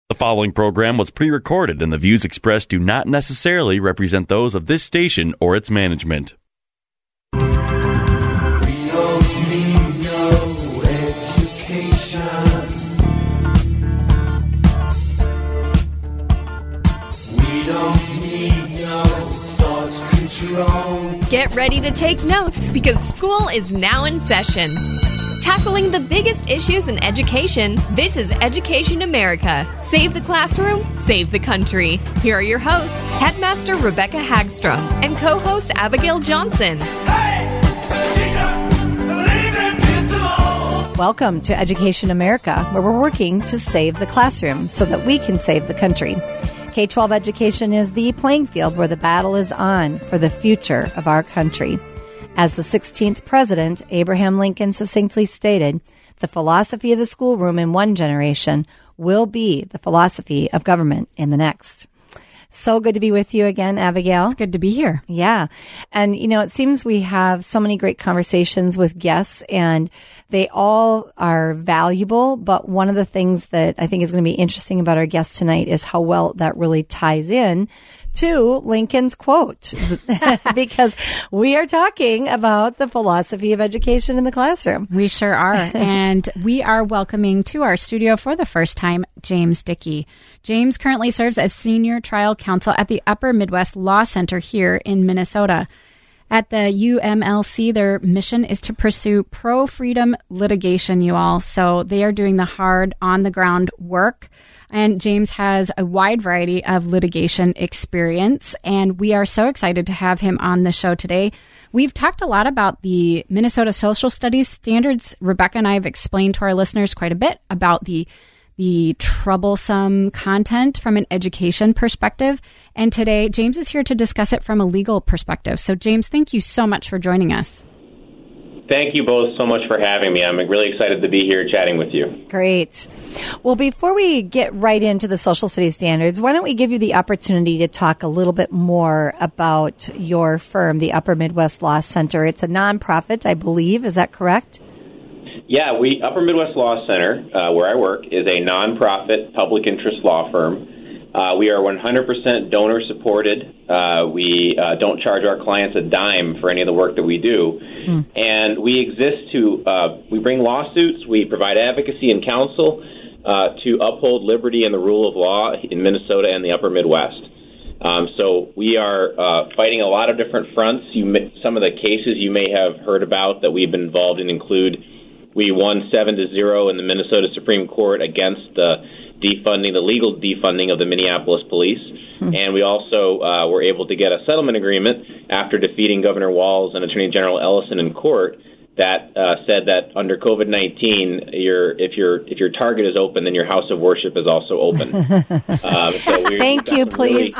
The following program was pre-recorded, and the views expressed do not necessarily represent those of this station or its management. We don't need no education. We don't need no thought control. Get ready to take notes because school is now in session. Tackling the biggest issues in education, this is Education America. Save the classroom, save the country. Here are your hosts, Headmaster Rebecca Hagstrom and co-host Abigail Johnson. Hey, teacher, leave them kids alone. Welcome to Education America, where we're working to save the classroom so that we can save the country. K-12 education is the playing field where the battle is on for the future of our country. As the 16th president, Abraham Lincoln, succinctly stated, the philosophy of the schoolroom in one generation will be the philosophy of government in the next. So good to be with you again, Abigail. It's good to be here. Yeah. And, you know, it seems we have so many great conversations with guests, and they all are valuable. But one of the things that I think is going to be interesting about our guest tonight is how well that really ties in to Lincoln's quote, because we are talking about the philosophy of education in the classroom. We sure are. And we are welcoming to our studio for the first time, James Dickey. James currently serves as senior trial counsel at the Upper Midwest Law Center here in Minnesota. At the UMLC, their mission is to pursue pro-freedom litigation, you all. So they are doing the hard, on-the-ground work. And James has a wide variety of litigation experience, and we are so excited to have him on the show today. We've talked a lot about the Minnesota Social Studies standards. Rebecca and I have explained to our listeners quite a bit about the troublesome content from an education perspective. And today, James is here to discuss it from a legal perspective. So, James, thank you so much for joining us. Thank you both so much for having me. I'm really excited to be here chatting with you. Great. Well, before we get right into the social studies standards, why don't we give you the opportunity to talk a little bit more about your firm, the Upper Midwest Law Center. It's a nonprofit, I believe. Is that correct? Yeah, Upper Midwest Law Center, where I work, is a nonprofit public interest law firm. We are 100% donor supported. We don't charge our clients a dime for any of the work that we do. And we exist we bring lawsuits, we provide advocacy and counsel to uphold liberty and the rule of law in Minnesota and the Upper Midwest. So we are fighting a lot of different fronts. Some of the cases you may have heard about that we've been involved in include we won 7-0 in the Minnesota Supreme Court against the legal defunding of the Minneapolis police. And we also were able to get a settlement agreement after defeating Governor Walz and Attorney General Ellison in court that said that under COVID-19, if your target is open, then your house of worship is also open. Thank you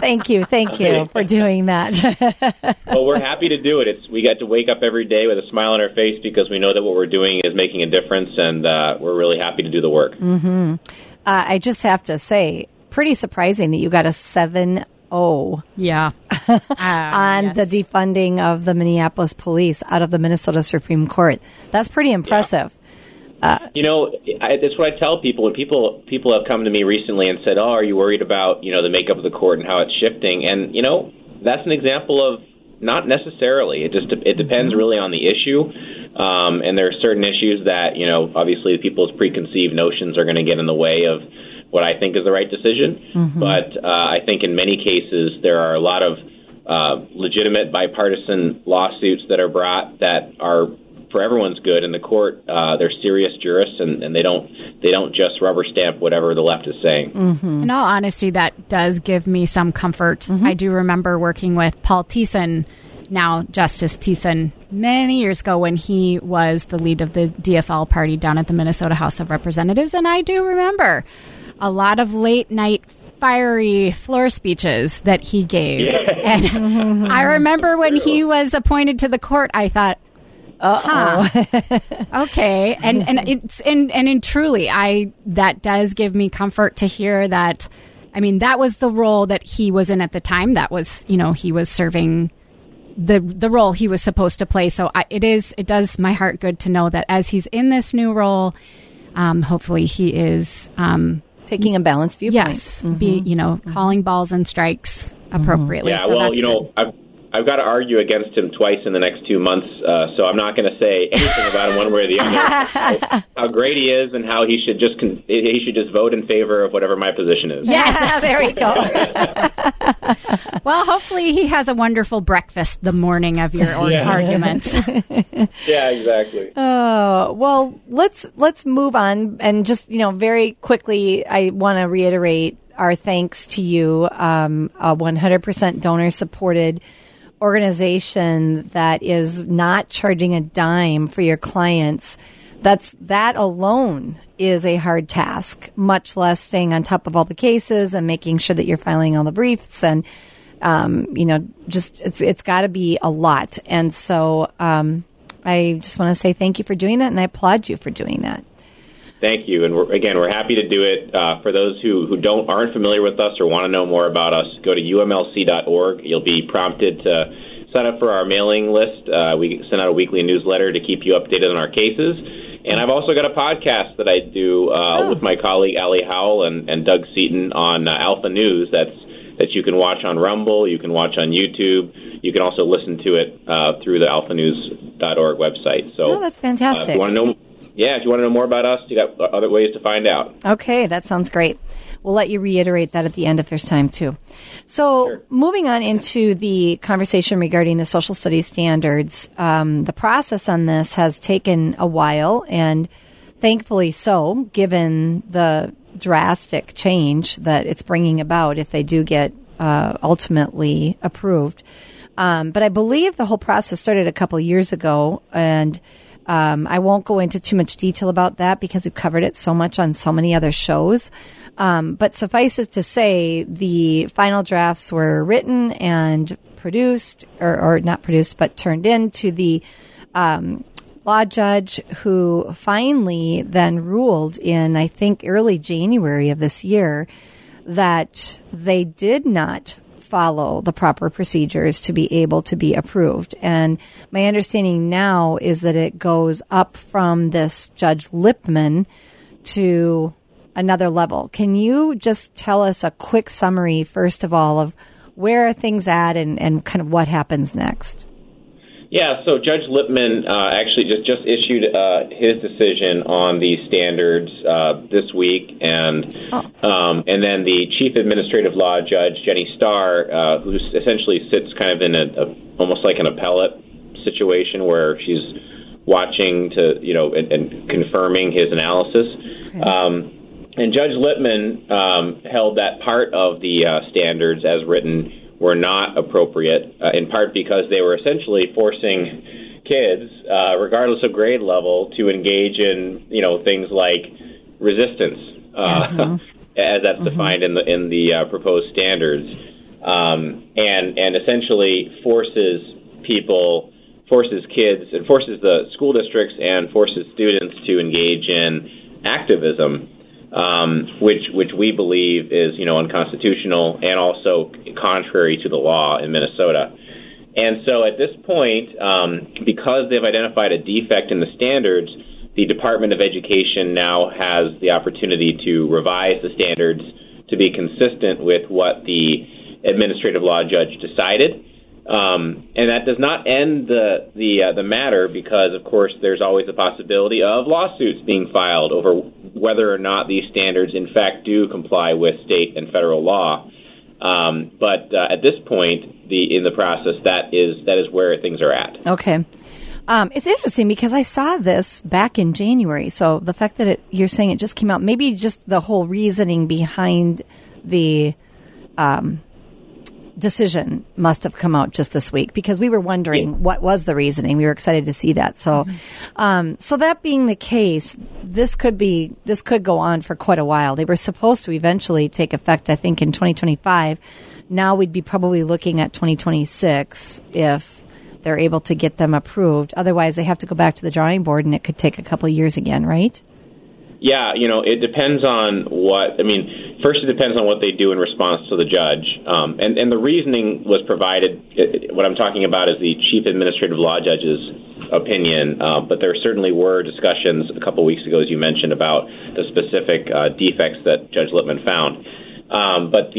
for doing that. Well, we're happy to do it. We get to wake up every day with a smile on our face because we know that what we're doing is making a difference, and we're really happy to do the work. Mm-hmm. I just have to say, pretty surprising that you got a 7-0. Yeah. on the defunding of the Minneapolis police out of the Minnesota Supreme Court. That's pretty impressive. Yeah. That's what I tell people. When people have come to me recently and said, "Oh, are you worried about the makeup of the court and how it's shifting?" And that's an example of not necessarily. It depends really on the issue, and there are certain issues that obviously people's preconceived notions are going to get in the way of what I think is the right decision. Mm-hmm. But I think in many cases there are a lot of legitimate bipartisan lawsuits that are brought that are for everyone's good. In the court, they're serious jurists, and they don't just rubber stamp whatever the left is saying. Mm-hmm. In all honesty, that does give me some comfort. Mm-hmm. I do remember working with Paul Thiessen, now Justice Thiessen, many years ago when he was the lead of the DFL party down at the Minnesota House of Representatives, and I do remember a lot of late night fiery floor speeches that he gave. Yeah. And I remember when he was appointed to the court, I thought, okay. And truly, that does give me comfort to hear that. I mean, that was the role that he was in at the time. That was, he was serving the role he was supposed to play. So it does my heart good to know that as he's in this new role, hopefully he is taking a balanced viewpoint. Yes, be calling balls and strikes appropriately. Yeah, so well, that's good. I've got to argue against him twice in the next 2 months, so I'm not going to say anything about him one way or the other. How great he is, and how he should just vote in favor of whatever my position is. Yes, there we go. Well, hopefully he has a wonderful breakfast the morning of your arguments. Yeah, exactly. Well, let's move on, and just very quickly, I want to reiterate our thanks to you, a 100% donor-supported organization that is not charging a dime for your clients. That alone is a hard task, much less staying on top of all the cases and making sure that you're filing all the briefs, and it's got to be a lot. And so I just want to say thank you for doing that, and I applaud you for doing that. Thank you, and we're happy to do it. For those who aren't familiar with us or want to know more about us, go to umlc.org. You'll be prompted to sign up for our mailing list. We send out a weekly newsletter to keep you updated on our cases. And I've also got a podcast that I do with my colleague Allie Howell and Doug Seaton on Alpha News. That you can watch on Rumble, you can watch on YouTube. You can also listen to it through the alphanews.org website. So, that's fantastic. If you want to know more about us, you got other ways to find out. Okay, that sounds great. We'll let you reiterate that at the end if there's time, too. So moving on into the conversation regarding the social studies standards, the process on this has taken a while, and thankfully so, given the drastic change that it's bringing about if they do get ultimately approved. But I believe the whole process started a couple years ago, and I won't go into too much detail about that because we've covered it so much on so many other shows. But suffice it to say, the final drafts were written and produced, or not produced, but turned in to the law judge, who finally then ruled in, I think, early January of this year that they did not follow the proper procedures to be able to be approved. And my understanding now is that it goes up from this Judge Lipman to another level. Can you just tell us a quick summary, first of all, of where are things at and kind of what happens next? Yeah, so Judge Lipman actually just issued his decision on these standards this week, and then the Chief Administrative Law Judge, Jenny Starr, who essentially sits kind of in almost like an appellate situation where she's watching to and confirming his analysis. Okay. And Judge Lipman held that part of the standards as written were not appropriate, in part because they were essentially forcing kids, regardless of grade level, to engage in things like resistance, as that's defined in the proposed standards, and essentially forces kids and forces the school districts and forces students to engage in activism. Which we believe is unconstitutional and also contrary to the law in Minnesota. And so at this point, because they've identified a defect in the standards, the Department of Education now has the opportunity to revise the standards to be consistent with what the administrative law judge decided. And that does not end the matter, because, of course, there's always the possibility of lawsuits being filed over whether or not these standards, in fact, do comply with state and federal law. But at this point, in the process, that is where things are at. Okay. It's interesting because I saw this back in January. So the fact that you're saying it just came out, maybe just the whole reasoning behind the decision must have come out just this week, because we were wondering what was the reasoning. We were excited to see that. So, so that being the case, this could go on for quite a while. They were supposed to eventually take effect, I think, in 2025. Now we'd be probably looking at 2026 if they're able to get them approved. Otherwise, they have to go back to the drawing board, and it could take a couple of years again, right? Yeah, it depends on what. I mean, First, it depends on what they do in response to the judge. And the reasoning was provided. What I'm talking about is the Chief Administrative Law Judge's opinion, but there certainly were discussions a couple weeks ago, as you mentioned, about the specific defects that Judge Lippman found. But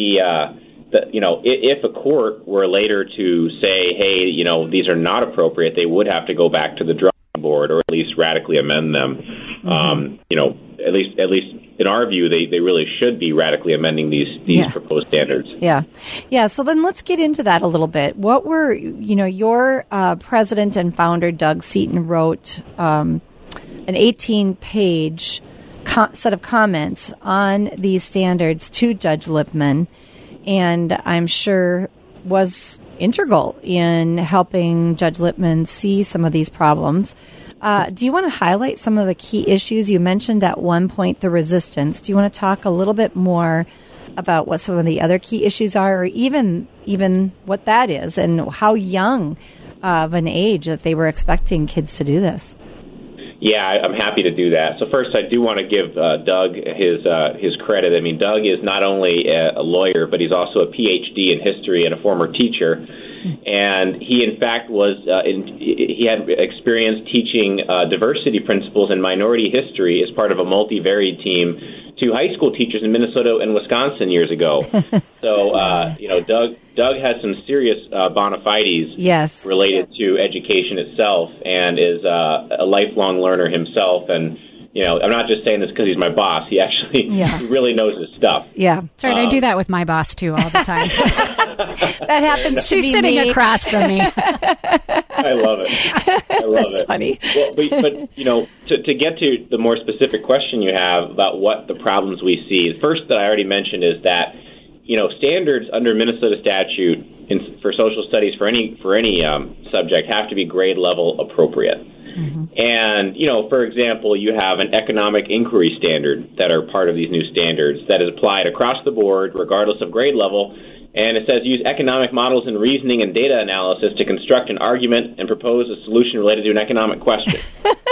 if a court were later to say, hey, these are not appropriate, they would have to go back to the drawing board or at least radically amend them. At least in our view, they really should be radically amending these proposed standards. Yeah. So then let's get into that a little bit. What were, your president and founder, Doug Seaton, wrote an 18-page set of comments on these standards to Judge Lippman, and I'm sure was integral in helping Judge Lippman see some of these problems. Do you want to highlight some of the key issues? You mentioned at one point the resistance. Do you want to talk a little bit more about what some of the other key issues are, or even what that is, and how young of an age that they were expecting kids to do this? Yeah, I'm happy to do that. So first, I do want to give Doug his credit. I mean, Doug is not only a lawyer, but he's also a PhD in history and a former teacher. And he, in fact, he had experience teaching diversity principles and minority history as part of a multivariate team to high school teachers in Minnesota and Wisconsin years ago. So, Doug has some serious bona fides related to education itself, and is a lifelong learner himself. And I'm not just saying this because he's my boss. He actually he really knows his stuff. Yeah, that's right. I do that with my boss too all the time. That happens. She's sitting across from me. I love it. That's funny. Well, but to get to the more specific question you have about what the problems we see, the first that I already mentioned is that standards under Minnesota statute for social studies for any subject have to be grade level appropriate. Mm-hmm. And, for example, you have an economic inquiry standard that are part of these new standards that is applied across the board, regardless of grade level. And it says use economic models and reasoning and data analysis to construct an argument and propose a solution related to an economic question.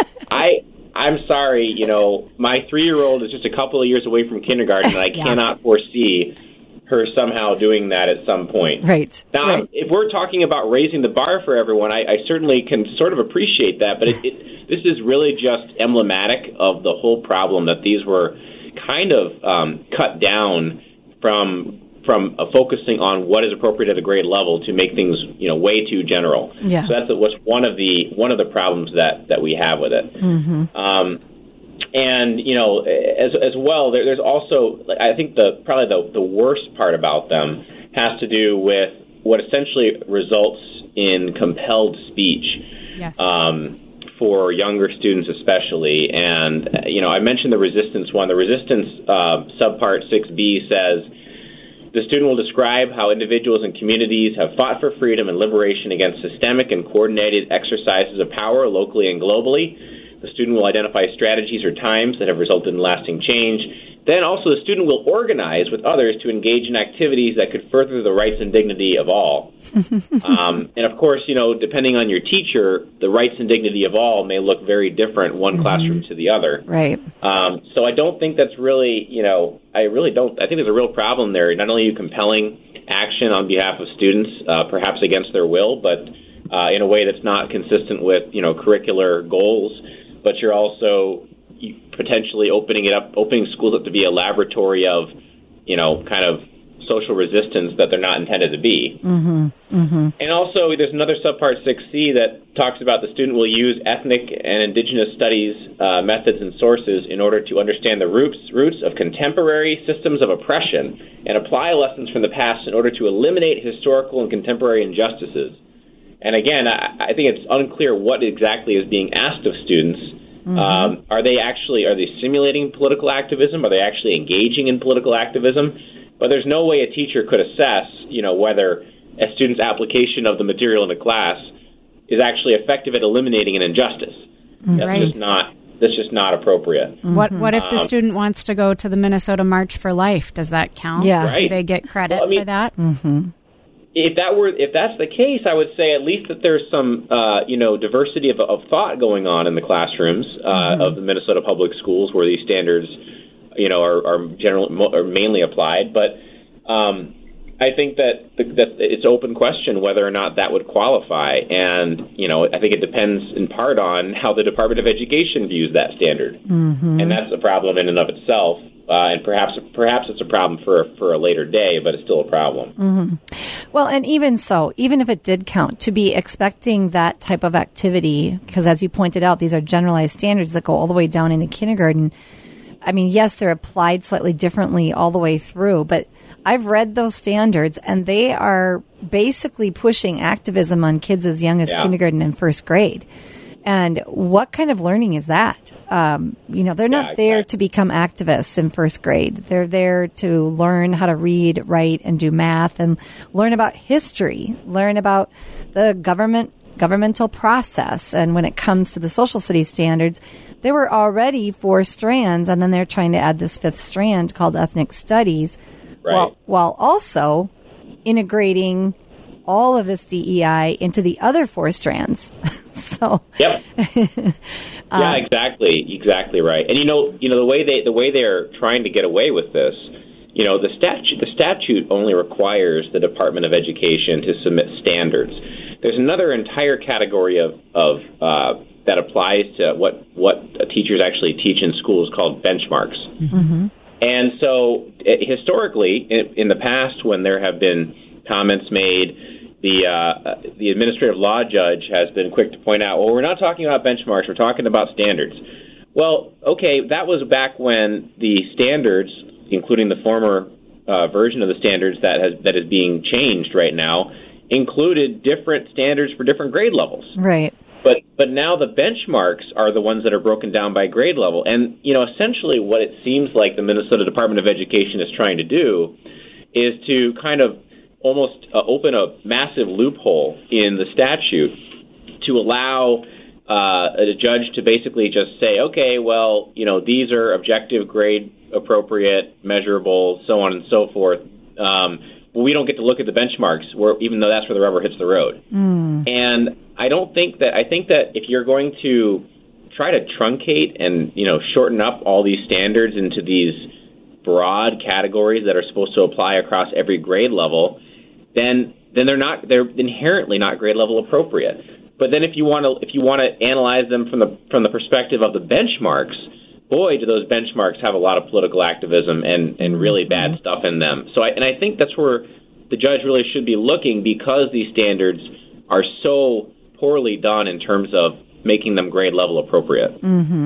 I'm sorry, my 3-year-old is just a couple of years away from kindergarten, and I cannot foresee her somehow doing that at some point. Right. Now, if we're talking about raising the bar for everyone, I certainly can sort of appreciate that, but this is really just emblematic of the whole problem that these were kind of cut down from focusing on what is appropriate at a grade level to make things way too general. Yeah. So that's one of the problems that we have with it. Mm-hmm. And as well, there's also, I think probably the worst part about them has to do with what essentially results in compelled speech. Yes. For younger students especially. And, I mentioned the resistance one. The resistance subpart 6B says, the student will describe how individuals and communities have fought for freedom and liberation against systemic and coordinated exercises of power locally and globally. The student will identify strategies or times that have resulted in lasting change. Then also the student will organize with others to engage in activities that could further the rights and dignity of all. And of course, depending on your teacher, the rights and dignity of all may look very different one classroom to the other. Right. So I don't think that's really, I really don't. I think there's a real problem there. Not only are you compelling action on behalf of students, perhaps against their will, but in a way that's not consistent with, curricular goals, but you're also potentially opening schools up to be a laboratory of, kind of social resistance that they're not intended to be. Mm-hmm. Mm-hmm. And also, there's another subpart 6C that talks about the student will use ethnic and indigenous studies methods and sources in order to understand the roots of contemporary systems of oppression and apply lessons from the past in order to eliminate historical and contemporary injustices. And again, I think it's unclear what exactly is being asked of students. Mm-hmm. Are they simulating political activism? Are they actually engaging in political activism? But there's no way a teacher could assess, whether a student's application of the material in the class is actually effective at eliminating an injustice. That's just not appropriate. Mm-hmm. What if the student wants to go to the Minnesota March for Life? Does that count? Yeah. Right. Do they get credit for that? Mm-hmm. If that's the case, I would say at least that there's some, diversity of thought going on in the classrooms of the Minnesota public schools where these standards, are mainly applied. But I think that it's open question whether or not that would qualify, and I think it depends in part on how the Department of Education views that standard, and that's a problem in and of itself. And perhaps it's a problem for a later day, but it's still a problem. Well, and even so, even if it did count, to be expecting that type of activity, because as you pointed out, these are generalized standards that go all the way down into kindergarten. I mean, yes, they're applied slightly differently all the way through, but I've read those standards, and they are basically pushing activism on kids as young as kindergarten and first grade. And what kind of learning is that? They're not there to become activists in first grade. They're there to learn how to read, write, and do math, and learn about history, learn about the governmental process. And when it comes to the social studies standards, there were already 4 strands, and then they're trying to add this 5th strand called ethnic studies, while also integrating all of this DEI into the other 4 strands. So, yep, yeah, exactly right. And the way they are trying to get away with this, the statute only requires the Department of Education to submit standards. There's another entire category of that applies to what teachers actually teach in schools called benchmarks. And so historically, in the past, when there have been comments made, the administrative law judge has been quick to point out, well, we're not talking about benchmarks, we're talking about standards. Well, okay, that was back when the standards, including the former version of the standards that is being changed right now, included different standards for different grade levels. Right. But now the benchmarks are the ones that are broken down by grade level. And, essentially what it seems like the Minnesota Department of Education is trying to do is to kind of almost open a massive loophole in the statute to allow a judge to basically just say, okay, well, these are objective, grade appropriate, measurable, so on and so forth. We don't get to look at the benchmarks, even though that's where the rubber hits the road. And I think that if you're going to try to truncate and shorten up all these standards into these broad categories that are supposed to apply across every grade level, then they're inherently not grade level appropriate. But then if you want to analyze them from the perspective of the benchmarks, boy, do those benchmarks have a lot of political activism and really bad stuff in them. So I think that's where the judge really should be looking, because these standards are so poorly done in terms of making them grade level appropriate.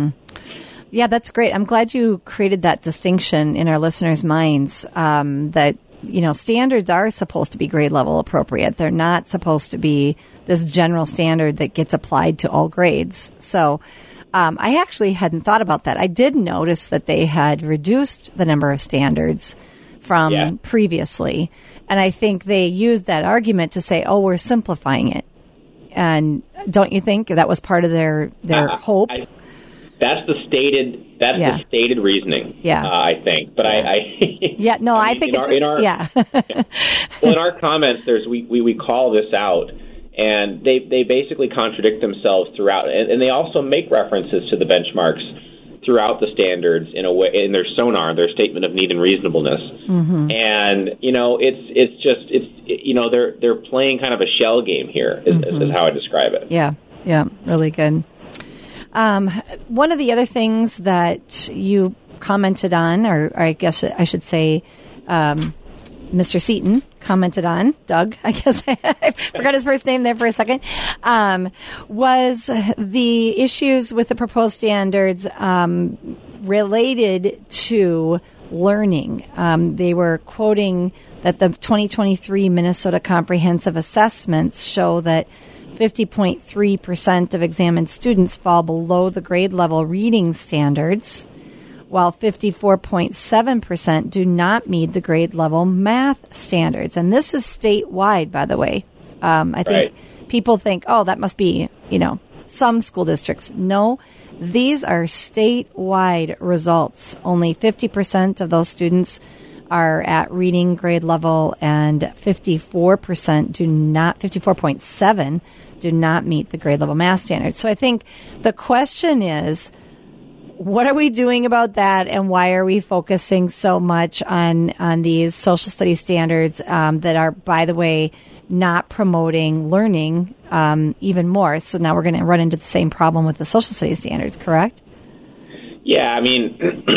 Yeah, that's great. I'm glad you created that distinction in our listeners' minds, that standards are supposed to be grade level appropriate. They're not supposed to be this general standard that gets applied to all grades. So I actually hadn't thought about that. I did notice that they had reduced the number of standards from previously. And I think they used that argument to say, we're simplifying it. And don't you think that was part of their hope? That's the stated reasoning. Yeah, I think. But I think it's well, in our comments, we call this out, and they basically contradict themselves throughout, and they also make references to the benchmarks throughout the standards in a way, in their sonar, their statement of need and reasonableness. And they're playing kind of a shell game here, is how I describe it. Yeah, really good. One of the other things that you commented on, or I guess I should say, Mr. Seaton commented on, Doug, I guess I forgot his first name there for a second, was the issues with the proposed standards related to learning. They were quoting that the 2023 Minnesota Comprehensive Assessments show that 50.3% of examined students fall below the grade level reading standards, while 54.7% do not meet the grade level math standards. And this is statewide, by the way. I think people think, that must be, some school districts. No, these are statewide results. Only 50% of those students are at reading grade level, and 54.7% do not meet the grade level math standards. So I think the question is, what are we doing about that, and why are we focusing so much on these social studies standards that are, by the way, not promoting learning even more? So now we're going to run into the same problem with the social studies standards, correct? Yeah, I mean,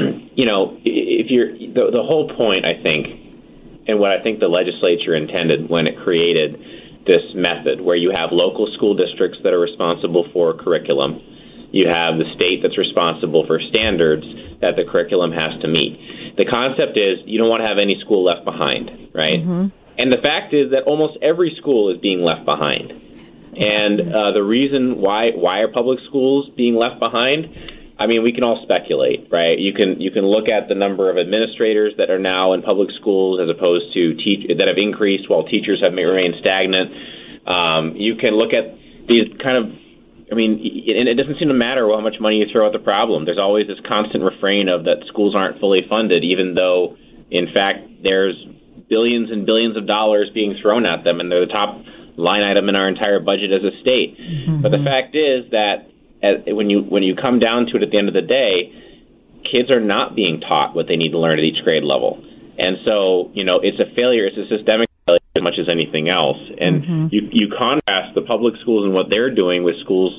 if you're the whole point, I think, and what I think the legislature intended when it created this method, where you have local school districts that are responsible for curriculum, you have the state that's responsible for standards that the curriculum has to meet. The concept is you don't want to have any school left behind, right? Mm-hmm. And the fact is that almost every school is being left behind. And the reason why are public schools being left behind? I mean, we can all speculate, right? You can look at the number of administrators that are now in public schools as opposed to that have increased while teachers have remained stagnant. You can look at these kind of, I mean, and it doesn't seem to matter how much money you throw at the problem. There's always this constant refrain of that schools aren't fully funded, even though, in fact, there's billions and billions of dollars being thrown at them, and they're the top line item in our entire budget as a state. Mm-hmm. But the fact is that when you come down to it at the end of the day, kids are not being taught what they need to learn at each grade level. And so, it's a failure. It's a systemic failure as much as anything else. And you contrast the public schools and what they're doing with schools,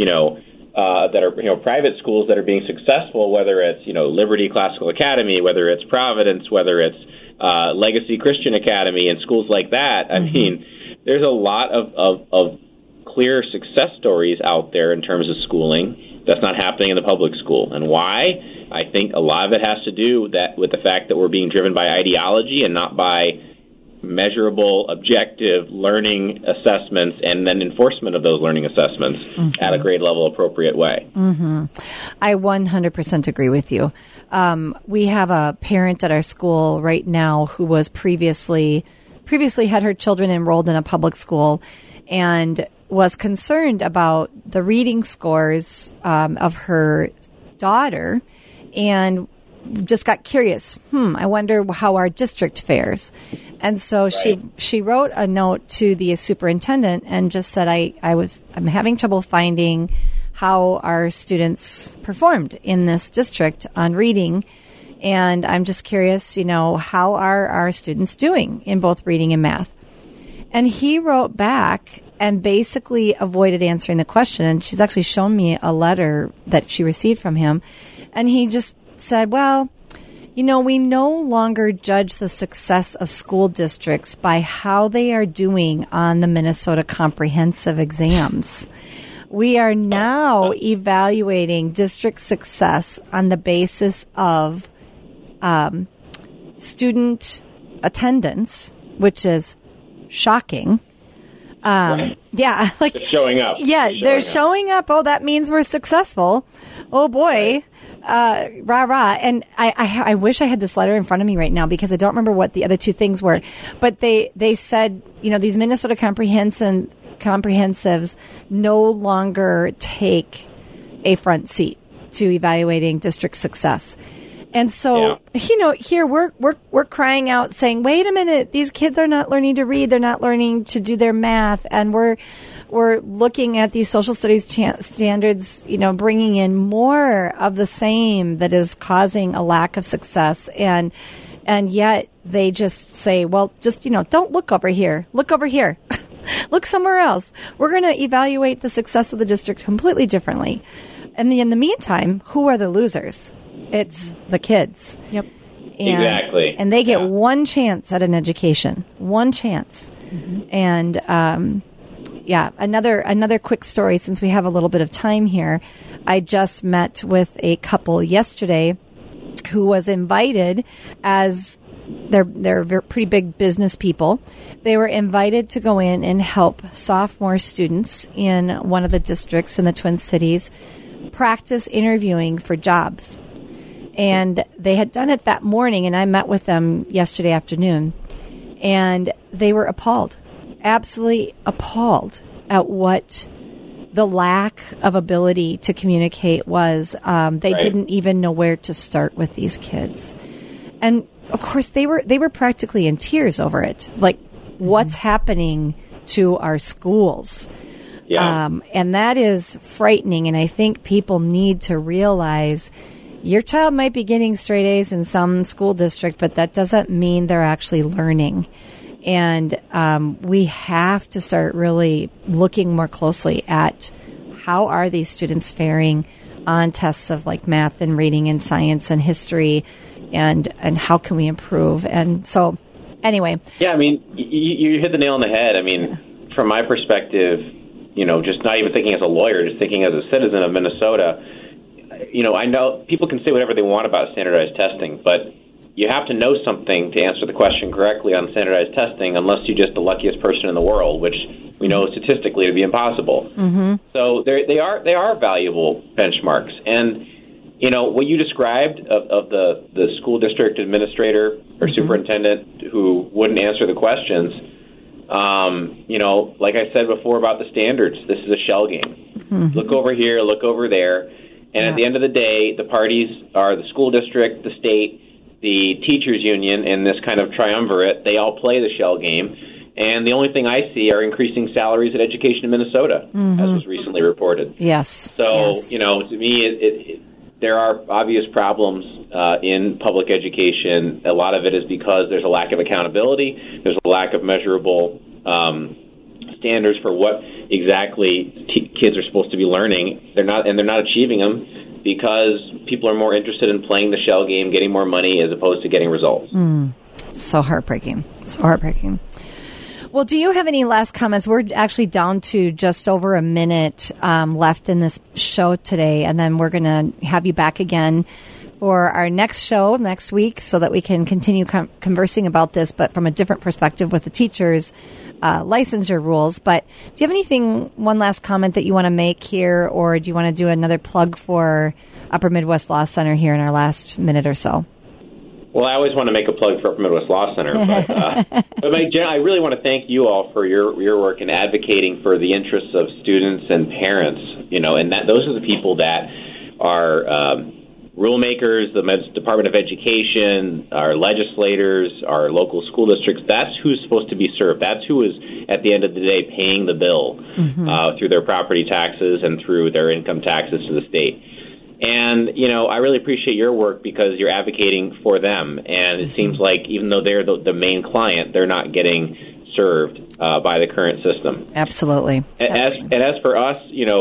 that are, private schools that are being successful, whether it's, Liberty Classical Academy, whether it's Providence, whether it's Legacy Christian Academy and schools like that. I mean, there's a lot of clear success stories out there in terms of schooling that's not happening in the public school. And why? I think a lot of it has to do with the fact that we're being driven by ideology and not by measurable, objective learning assessments and then enforcement of those learning assessments at a grade level appropriate way. I 100% agree with you. We have a parent at our school right now who was previously had her children enrolled in a public school and was concerned about the reading scores of her daughter and just got curious. I wonder how our district fares. And so she wrote a note to the superintendent and just said, I'm having trouble finding how our students performed in this district on reading. And I'm just curious, how are our students doing in both reading and math? And he wrote back and basically avoided answering the question. And she's actually shown me a letter that she received from him. And he just said, well, we no longer judge the success of school districts by how they are doing on the Minnesota comprehensive exams. We are now evaluating district success on the basis of student attendance, which is shocking. Yeah, like just showing up. Yeah, they're showing up. Oh, that means we're successful. Oh boy. Rah rah. And I wish I had this letter in front of me right now because I don't remember what the other two things were. But they said, these Minnesota comprehensives no longer take a front seat to evaluating district success. And so, here we're crying out saying, wait a minute, these kids are not learning to read. They're not learning to do their math. And we're looking at these social studies standards, bringing in more of the same that is causing a lack of success. And yet they just say, well, just, don't look over here. Look over here. Look somewhere else. We're going to evaluate the success of the district completely differently. And in the meantime, who are the losers? It's the kids. Yep. Exactly. And they get one chance at an education. One chance. And, another quick story since we have a little bit of time here. I just met with a couple yesterday who was invited as they're pretty big business people. They were invited to go in and help sophomore students in one of the districts in the Twin Cities practice interviewing for jobs. And they had done it that morning, and I met with them yesterday afternoon, and they were appalled, absolutely appalled at what the lack of ability to communicate was. They didn't even know where to start with these kids. And of course they were practically in tears over it. Like, what's happening to our schools? Yeah. And that is frightening. And I think people need to realize your child might be getting straight A's in some school district, but that doesn't mean they're actually learning. And we have to start really looking more closely at how are these students faring on tests of like math and reading and science and history, and how can we improve? And so, anyway. Yeah, I mean, you hit the nail on the head. I mean, from my perspective, just not even thinking as a lawyer, just thinking as a citizen of Minnesota, I know people can say whatever they want about standardized testing, but you have to know something to answer the question correctly on standardized testing, unless you're just the luckiest person in the world, which we know statistically to be impossible. Mm-hmm. So they are valuable benchmarks. And, what you described of the school district administrator or superintendent who wouldn't answer the questions, like I said before about the standards, this is a shell game. Mm-hmm. Look over here, look over there. And at the end of the day, the parties are the school district, the state, the teachers union, and this kind of triumvirate. They all play the shell game. And the only thing I see are increasing salaries at Education in Minnesota, as was recently reported. Yes. So, to me, there are obvious problems in public education. A lot of it is because there's a lack of accountability. There's a lack of measurable standards for what exactly kids are supposed to be learning. They're not achieving them because people are more interested in playing the shell game, getting more money, as opposed to getting results. So heartbreaking. So heartbreaking. Well, do you have any last comments? We're actually down to just over a minute left in this show today, and then we're going to have you back again for our next show next week so that we can continue conversing about this, but from a different perspective with the teachers' licensure rules. But do you have one last comment that you want to make here, or do you want to do another plug for Upper Midwest Law Center here in our last minute or so? Well, I always want to make a plug for Upper Midwest Law Center, but I really want to thank you all for your work in advocating for the interests of students and parents. And those are the people that are rulemakers, the Department of Education, our legislators, our local school districts. That's who's supposed to be served. That's who is, at the end of the day, paying the bill through their property taxes and through their income taxes to the state. And, I really appreciate your work because you're advocating for them. And it seems like even though they're the main client, they're not getting served by the current system. Absolutely. As for us,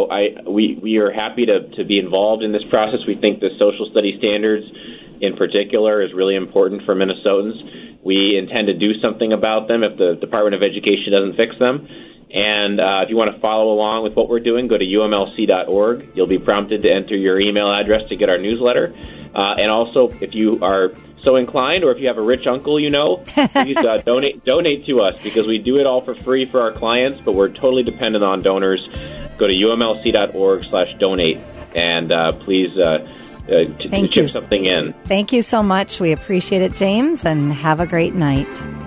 we are happy to be involved in this process. We think the social studies standards in particular is really important for Minnesotans. We intend to do something about them if the Department of Education doesn't fix them. And if you want to follow along with what we're doing, go to umlc.org. You'll be prompted to enter your email address to get our newsletter. And also, if you are so inclined, or if you have a rich uncle please donate to us, because we do it all for free for our clients, but we're totally dependent on donors. Go to umlc.org/donate, and please chip something in. Thank you so much. We appreciate it, James, and have a great night.